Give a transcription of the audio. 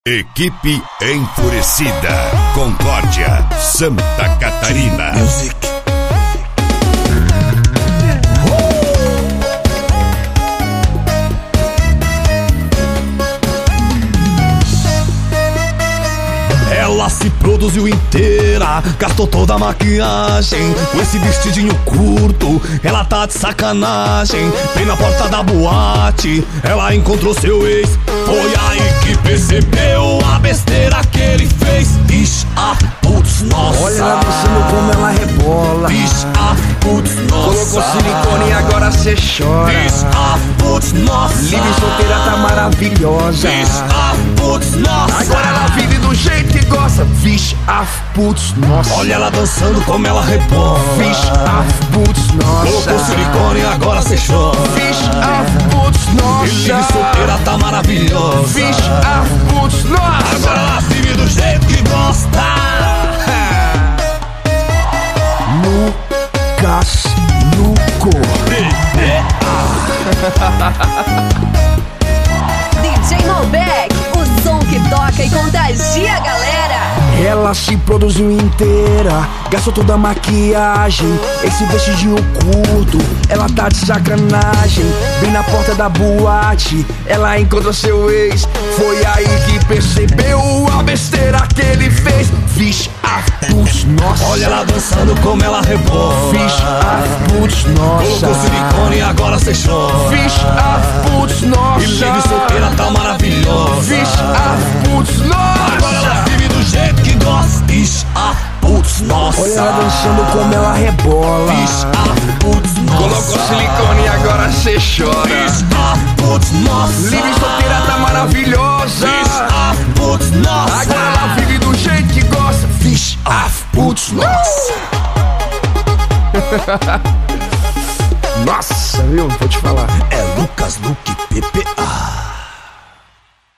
Equipe Enfurecida, Concórdia, Santa Catarina. Ela se produziu inteira, gastou toda a maquiagem. Com esse vestidinho curto, ela tá de sacanagem. Bem na porta da boate, ela encontrou seu ex. Foi aí que percebeu a besteira que ele fez. Ixi, putz, nossa. Olha ela dançando como ela rebola. Ixi, putz, nossa. Colocou silicone e agora cê chora. Ixi, putz, nossa. Livre solteira tá maravilhosa. Ixi, putz, nossa. Agora ela vive do jeito que gosta. Vixe, putz, nossa. Olha ela dançando como ela rebola. Vixe, putz, nossa. Colocou silicone e agora cê chora. Vixe, putz, nossa. E livre solteira tá maravilhosa. Vixe, putz, nossa. Agora ela vive do jeito que gosta. Lucas Luco. DJ Malbec, o som que toca e contagia a galera. Ela se produziu inteira, gastou toda a maquiagem. Esse vestidinho curto, ela tá de sacanagem. Bem na porta da boate, ela encontrou seu ex. Foi aí que percebeu a besteira que ele fez. Vixe, putz, nossa. Olha ela dançando como ela rebola. Vixe, putz, nossa. Colocou silicone e agora cê chora. Vixe, putz, nossa. E livre solteira tá maravilhosa. Vixe, putz, nossa. Agora ela vive do jeito que gosta. Ixi, putz, nossa. Olha ela dançando como ela rebola. Ixi, putz, nossa. Colocou silicone e agora cê chora. Ixi, putz, nossa. Livre solteira tá maravilhosa. Ixi, putz, nossa. Agora ela vive do jeito que gosta. Vixe, putz, nossa. Nossa, viu? Vou te falar.